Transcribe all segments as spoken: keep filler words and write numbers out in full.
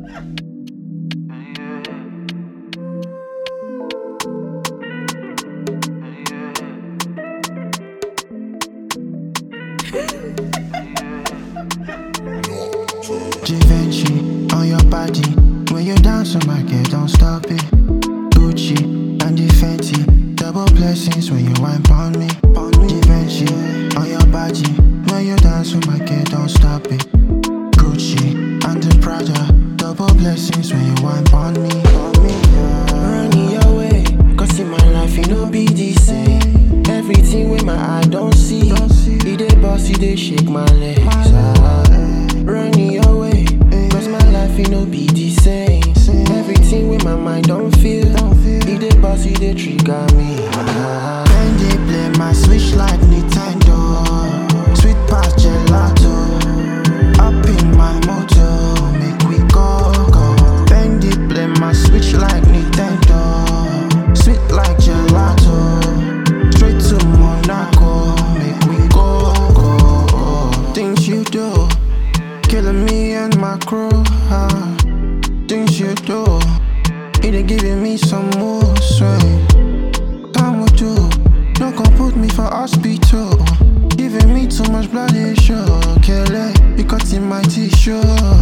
Givenchy on your body. When you dance on my girl, don't stop it. Gucci and the Fenty, double blessings when you wine on me. Givenchy on your body. When you dance on my girl, don't stop it. Gucci and the Prada, double blessings when you wine on me. Running your way, cause in my life it no be the same. Everything with my eye don't see. It dey boss, it dey shake my legs. Ah. Running your way, cause my life it no be the same. Everything with my mind don't feel. It dey boss, it dey trigger me. Ah. Then they play my switch like Nintendo. Sweet past gelato. Up in my motor, make we go, go. Then they play my switch like Nintendo. Sweet like gelato. Straight to Monaco, make we go, go. Things you do, killing me and my crew. Huh? Things you do, it ain't giving me some more sway. Time will do, no gon' put me for hospital. Giving me too much bloody show. Kill it, you cut in my tissue.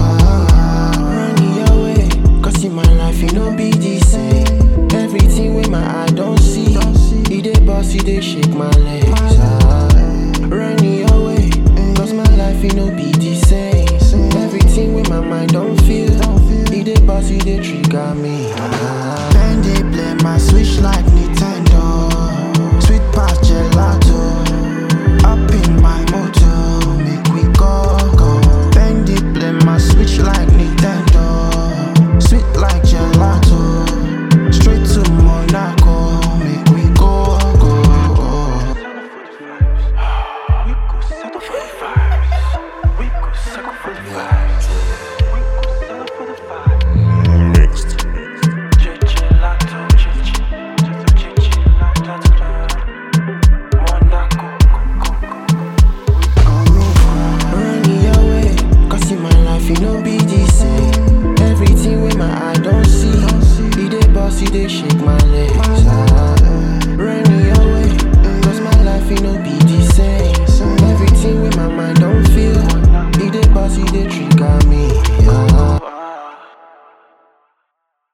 Running your way, cause in my life it no be the same. Everything with my eye don't see. It dey boss, it dey shake my legs. Ah. Running your way, cause my life it no be the same. Everything with my mind don't feel. It dey boss, it dey trigger me. Ah. Then they play my switch like Nintendo. Sweet past gelato. Up in my motor, make we go, go. Then they play my switch like Nintendo. Sweet like gelato. Straight to Monaco, make we go, go, go. We go settle for the vibes. We go settle for the vibes. We go settle for the vibes. Mixed. Gelato, gelato, Monaco, Running your way, cause in my life it no be the same. Everything with my eye don't see. It dey boss, it dey shake my legs.